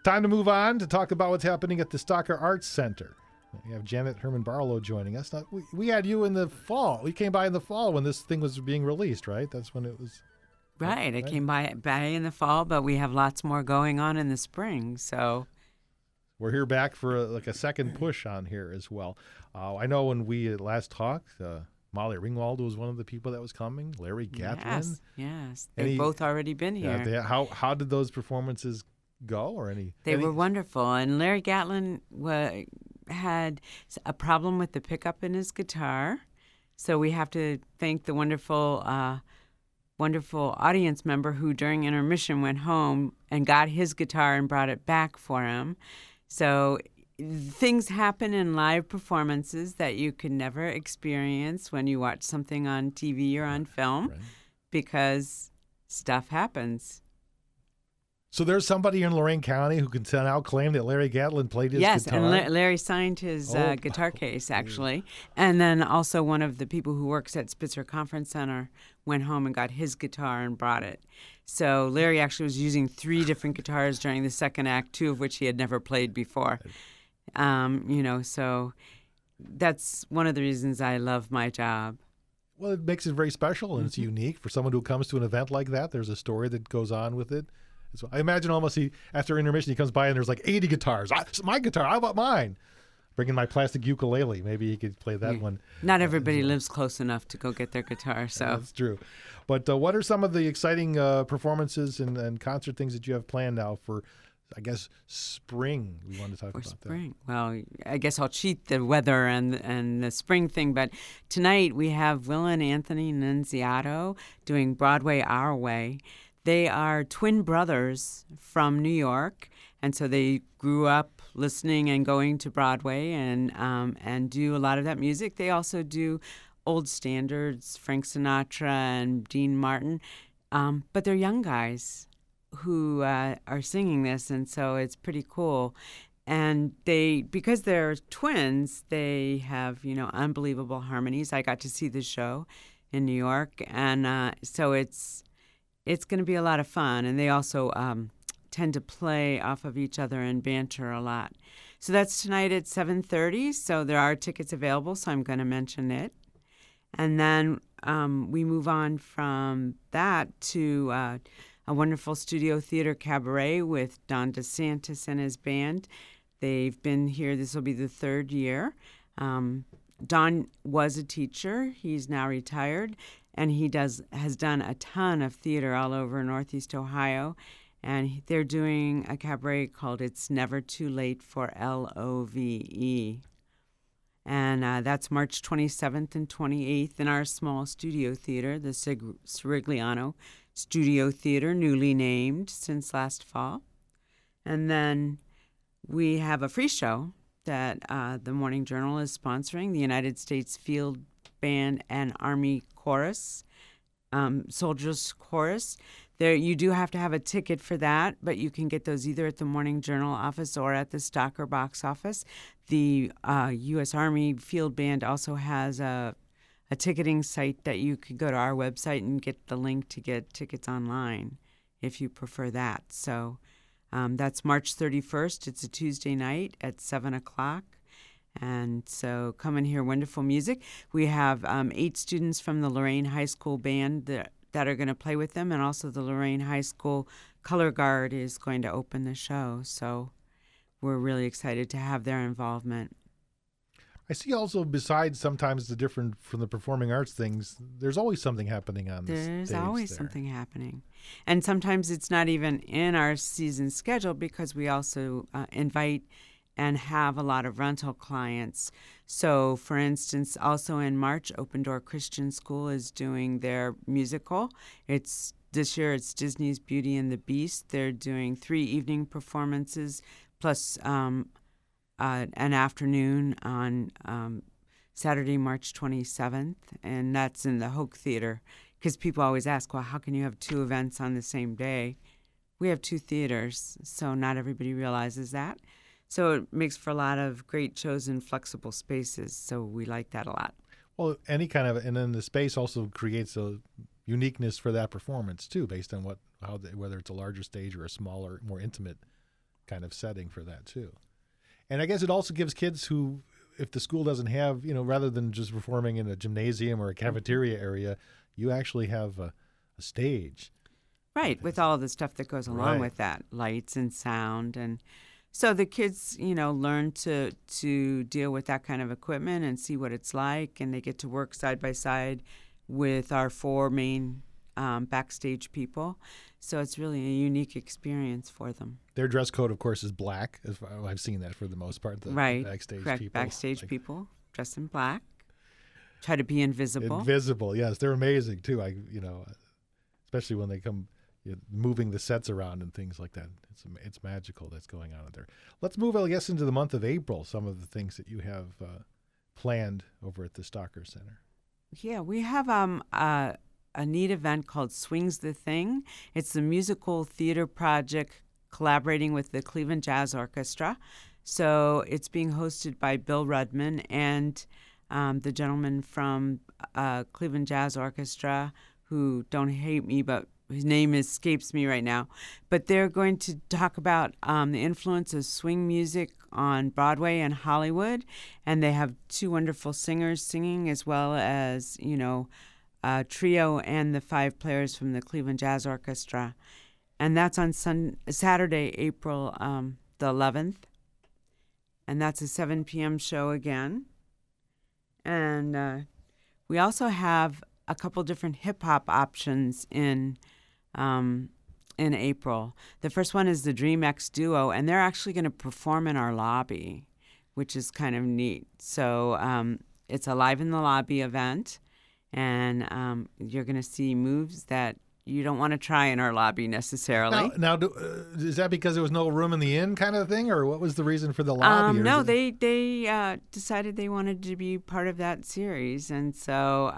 Time to move on to talk about what's happening at the Stalker Arts Center. We have Janet Herman Barlow joining us. Now, we had you in the fall. We came by in the fall when this thing was being released, right? That's when it was. Right. I came by in the fall, but we have lots more going on in the spring. So we're here back for a second push on here as well. I know when we last talked, Molly Ringwald was one of the people that was coming. Larry Gatlin. Yes. They've both already been here. How did those performances go? They were wonderful. And Larry Gatlin had a problem with the pickup in his guitar. So we have to thank the wonderful audience member who during intermission went home and got his guitar and brought it back for him. So things happen in live performances that you can never experience when you watch something on TV or on film, because stuff happens. So there's somebody in Lorain County who can now claim that Larry Gatlin played his guitar? Yes, and Larry signed his guitar case, actually. And then also one of the people who works at Spitzer Conference Center went home and got his guitar and brought it. So Larry actually was using 3 different guitars during the second act, 2 of which he had never played before. So that's one of the reasons I love my job. Well, it makes it very special, and it's unique for someone who comes to an event like that. There's a story that goes on with it. So I imagine almost after intermission, he comes by and there's like 80 guitars. It's my guitar. How about mine? Bring in my plastic ukulele. Maybe he could play that one. Not everybody lives close enough to go get their guitar. So that's true. But what are some of the exciting performances and concert things that you have planned now for, I guess, spring? We want to talk about spring. That. Well, I guess I'll cheat the weather and the spring thing. But tonight we have Will and Anthony Nunziato doing Broadway Our Way. They are twin brothers from New York, and so they grew up listening and going to Broadway and do a lot of that music. They also do old standards, Frank Sinatra and Dean Martin, but they're young guys who are singing this, and so it's pretty cool. And because they're twins, they have unbelievable harmonies. I got to see the show in New York, and so it's going to be a lot of fun, and they also tend to play off of each other and banter a lot. So that's tonight at 7:30, so there are tickets available, so I'm going to mention it. And then we move on from that to a wonderful studio theater cabaret with Don DeSantis and his band. They've been here. This will be the 3rd year. Don was a teacher. He's now retired. And he has done a ton of theater all over Northeast Ohio. And they're doing a cabaret called It's Never Too Late for LOVE. And that's March 27th and 28th in our small studio theater, the Sirigliano Studio Theater, newly named since last fall. And then we have a free show that the Morning Journal is sponsoring, the United States Field Band and Army Chorus, Soldiers Chorus. There, you do have to have a ticket for that, but you can get those either at the Morning Journal office or at the Stalker box office. The U.S. Army Field Band also has a ticketing site that you could go to our website and get the link to get tickets online if you prefer that. So that's March 31st. It's a Tuesday night at 7 o'clock. And so come and hear wonderful music. We have 8 students from the Lorain High School band that are going to play with them, and also the Lorain High School Color Guard is going to open the show. So we're really excited to have their involvement. I see also, besides sometimes the different from the performing arts things, there's always something happening on the stage. There's always something happening. And sometimes it's not even in our season schedule because we also invite and have a lot of rental clients. So, for instance, also in March, Open Door Christian School is doing their musical. This year it's Disney's Beauty and the Beast. They're doing 3 evening performances plus an afternoon on Saturday, March 27th, and that's in the Hoke Theater. Because people always ask, well, how can you have 2 events on the same day? We have 2 theaters, so not everybody realizes that. So it makes for a lot of great shows in flexible spaces. So we like that a lot. Well, and then the space also creates a uniqueness for that performance too, based on whether it's a larger stage or a smaller, more intimate kind of setting for that too. And I guess it also gives kids who, if the school doesn't have, rather than just performing in a gymnasium or a cafeteria area, you actually have a stage. Right, with all of the stuff that goes along Right. with that, lights and sound. And so the kids, learn to deal with that kind of equipment and see what it's like. And they get to work side by side with our 4 main backstage people. So it's really a unique experience for them. Their dress code, of course, is black. I've seen that for the most part. The Right, backstage correct. people. Backstage people dressed in black, try to be invisible. Invisible, yes. They're amazing, too. Especially when they come moving the sets around and things like that. It's magical that's going on there. Let's move, I guess, into the month of April, some of the things that you have planned over at the Stalker Center. Yeah, we have a neat event called Swings the Thing. It's a musical theater project collaborating with the Cleveland Jazz Orchestra. So it's being hosted by Bill Rudman and the gentleman from Cleveland Jazz Orchestra, who, don't hate me, but his name escapes me right now. But they're going to talk about the influence of swing music on Broadway and Hollywood. And they have 2 wonderful singers singing, as well as, a trio and the 5 players from the Cleveland Jazz Orchestra. And that's on Saturday, April the 11th. And that's a 7 p.m. show again. And we also have a couple different hip-hop options in April. The first one is the Dream X Duo, and they're actually going to perform in our lobby, which is kind of neat. So it's a live in the lobby event, and you're going to see moves that you don't want to try in our lobby necessarily. Now is that because there was no room in the inn kind of thing, or what was the reason for the lobby? No, they decided they wanted to be part of that series, and so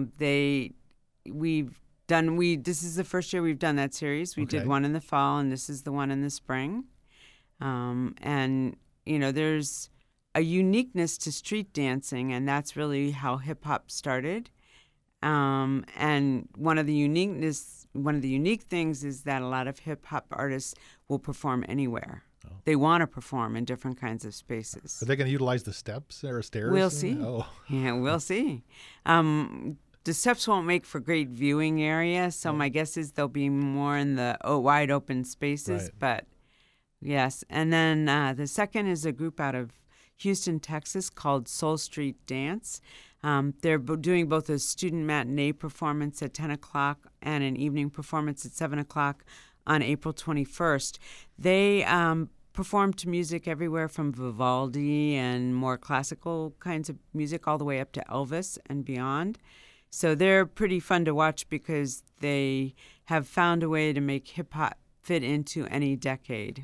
this is the first year we've done that series. We did one in the fall, and this is the one in the spring. And there's a uniqueness to street dancing, and that's really how hip hop started. And one of the unique things is that a lot of hip hop artists will perform anywhere. Oh. They want to perform in different kinds of spaces. Are they going to utilize the steps or stairs? We'll see. Oh. Yeah, we'll see. The steps won't make for great viewing area, so my guess is they'll be more in the wide open spaces. Right. But yes, and then the second is a group out of Houston, Texas called Soul Street Dance. They're doing both a student matinee performance at 10 o'clock and an evening performance at 7 o'clock on April 21st. They perform to music everywhere from Vivaldi and more classical kinds of music all the way up to Elvis and beyond. So they're pretty fun to watch because they have found a way to make hip-hop fit into any decade.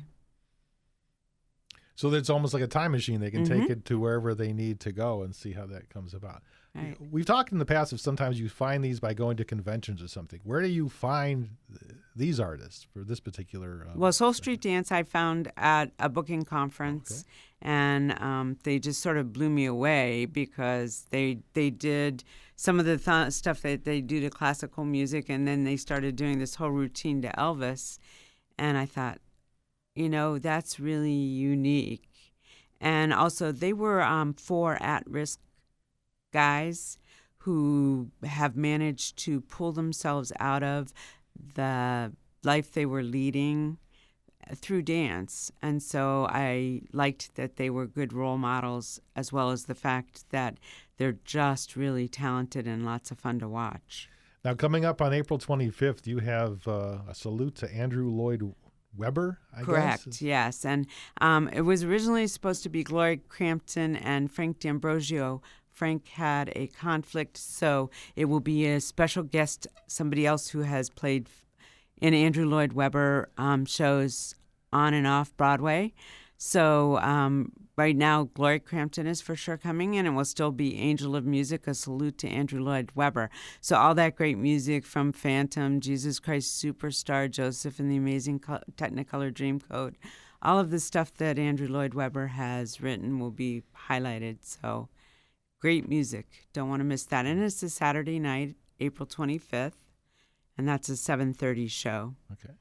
So it's almost like a time machine. They can take it to wherever they need to go and see how that comes about. Right. We've talked in the past of sometimes you find these by going to conventions or something. Where do you find these artists for this particular? Well, Soul Street Dance I found at a booking conference, and they just sort of blew me away because they did some of the stuff that they do to classical music, and then they started doing this whole routine to Elvis, and I thought, that's really unique. And also, they were 4 at-risk guys who have managed to pull themselves out of the life they were leading through dance. And so I liked that they were good role models, as well as the fact that they're just really talented and lots of fun to watch. Now, coming up on April 25th, you have a salute to Andrew Lloyd Webber, I guess? Correct, yes. And it was originally supposed to be Gloria Crampton and Frank D'Ambrosio. Frank had a conflict, so it will be a special guest, somebody else who has played in Andrew Lloyd Webber shows on and off Broadway. So right now, Gloria Crampton is for sure coming in, and will still be Angel of Music, a salute to Andrew Lloyd Webber. So all that great music from Phantom, Jesus Christ Superstar, Joseph and the Amazing Technicolor Dreamcoat, all of the stuff that Andrew Lloyd Webber has written will be highlighted. So great music. Don't want to miss that. And it's a Saturday night, April 25th, and that's a 7:30 show. Okay.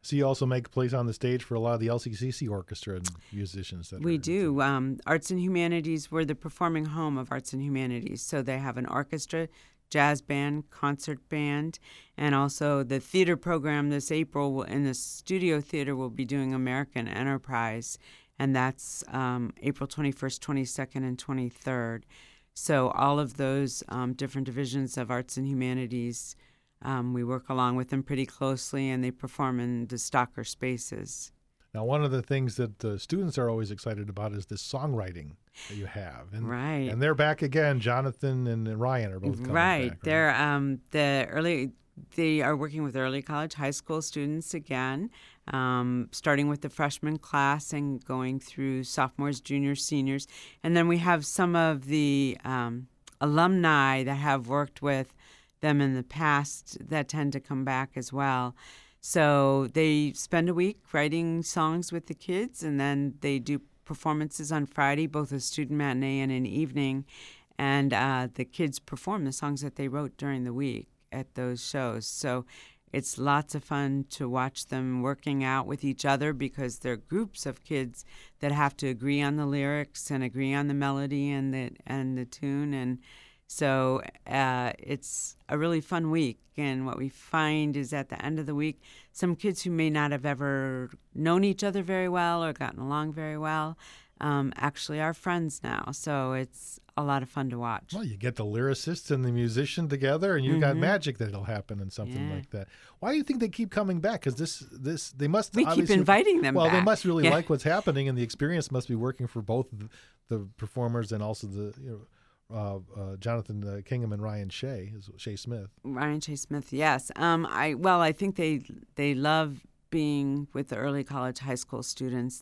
So you also make place on the stage for a lot of the LCCC orchestra and musicians. We do. Arts and Humanities, we're the performing home of Arts and Humanities. So they have an orchestra, jazz band, concert band, and also the theater program this April in the Studio Theater will be doing American Enterprise, and that's April 21st, 22nd, and 23rd. So all of those different divisions of Arts and Humanities, we work along with them pretty closely, and they perform in the Stocker spaces. Now, one of the things that the students are always excited about is this songwriting that you have. And, right. And they're back again. Jonathan and Ryan are both coming back. They're they are working with early college, high school students again, starting with the freshman class and going through sophomores, juniors, seniors. And then we have some of the alumni that have worked with them in the past that tend to come back as well. So they spend a week writing songs with the kids, and then they do performances on Friday, both a student matinee and an evening. And the kids perform the songs that they wrote during the week at those shows. So it's lots of fun to watch them working out with each other because they're groups of kids that have to agree on the lyrics and agree on the melody and the tune. And so it's a really fun week. And what we find is at the end of the week, some kids who may not have ever known each other very well or gotten along very well actually are friends now. So it's a lot of fun to watch. Well, you get the lyricist and the musician together, and you've got magic that'll happen in something like that. Why do you think they keep coming back? Because they must. We keep inviting them. Well, back. They must really like what's happening, and the experience must be working for both the performers and also the Jonathan Kingham and Ryan Shea Smith. Ryan Shea Smith, yes. I think they love being with the early college, high school students.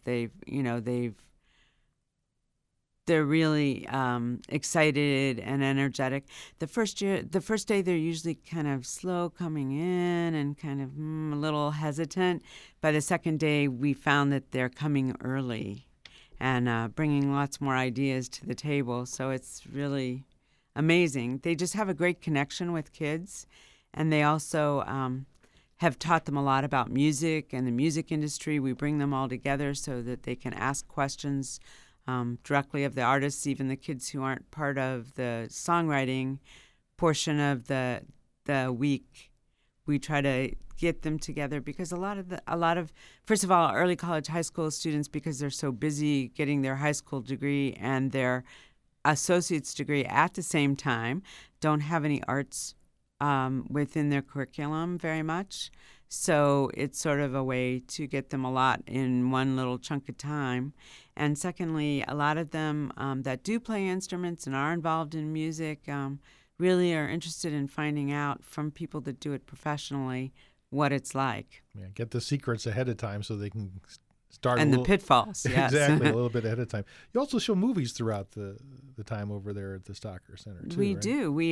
They're really excited and energetic. The first day, they're usually kind of slow coming in and kind of a little hesitant. By the second day, we found that they're coming early and bringing lots more ideas to the table. So it's really amazing. They just have a great connection with kids, and they also have taught them a lot about music and the music industry. We bring them all together so that they can ask questions directly of the artists, even the kids who aren't part of the songwriting portion of the week. We try to get them together because a lot of first of all, early college, high school students, because they're so busy getting their high school degree and their associate's degree at the same time, don't have any arts within their curriculum very much. So it's sort of a way to get them a lot in one little chunk of time. And secondly, a lot of them that do play instruments and are involved in music really are interested in finding out from people that do it professionally what it's like. Yeah, get the secrets ahead of time so they can start. And the pitfalls, yes. Exactly, a little bit ahead of time. You also show movies throughout the time over there at the Stocker Center, too, We right? do. We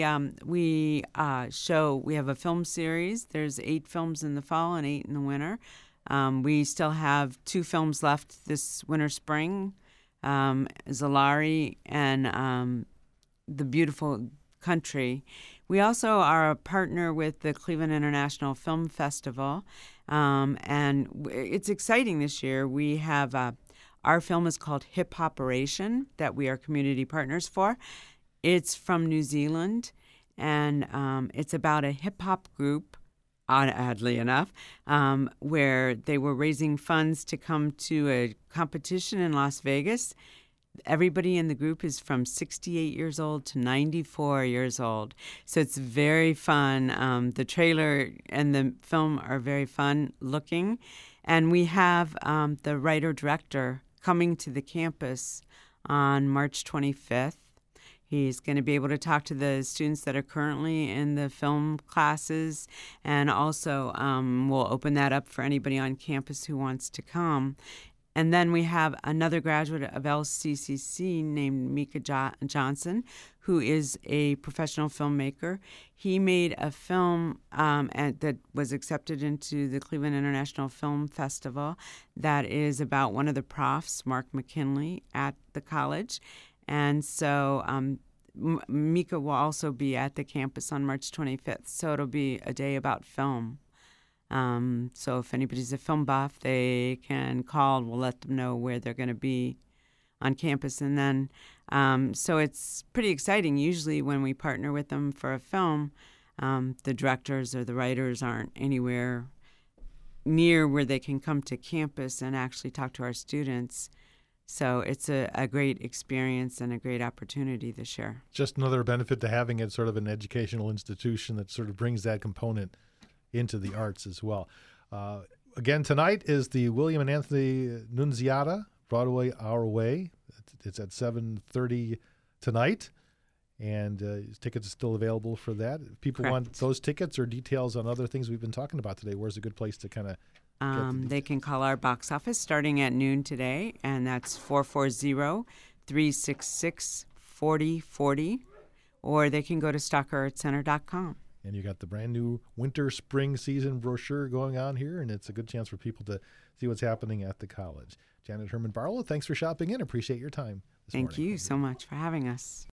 have a film series. There's 8 films in the fall and 8 in the winter. We still have 2 films left this winter, spring, Zalari and The Beautiful Country. We also are a partner with the Cleveland International Film Festival, and it's exciting this year. We have our film is called Hip Operation that we are community partners for. It's from New Zealand, and it's about a hip-hop group, oddly enough, where they were raising funds to come to a competition in Las Vegas. Everybody in the group is from 68 years old to 94 years old. So it's very fun. The trailer and the film are very fun looking. And we have the writer-director coming to the campus on March 25th. He's going to be able to talk to the students that are currently in the film classes, and also we'll open that up for anybody on campus who wants to come. And then we have another graduate of LCCC named Mika Johnson, who is a professional filmmaker. He made a film that was accepted into the Cleveland International Film Festival that is about one of the profs, Mark McKinley, at the college. And so Mika will also be at the campus on March 25th. So it'll be a day about film. So if anybody's a film buff, they can call. We'll let them know where they're going to be on campus. And then, so it's pretty exciting. Usually when we partner with them for a film, the directors or the writers aren't anywhere near where they can come to campus and actually talk to our students. So it's a great experience and a great opportunity this year. Just another benefit to having it sort of an educational institution that sort of brings that component into the arts as well. Again, tonight is the William and Anthony Nunziata, Broadway Our Way. It's at 7:30 tonight, and tickets are still available for that. If people Correct. want those tickets or details on other things we've been talking about today, where's a good place to kind of They can call our box office starting at noon today, and that's 440-366-4040, or they can go to StockerArtsCenter.com. And you got the brand new winter-spring season brochure going on here, and it's a good chance for people to see what's happening at the college. Janet Herman Barlow, thanks for shopping in. Appreciate your time this morning. Thank you so much for having us.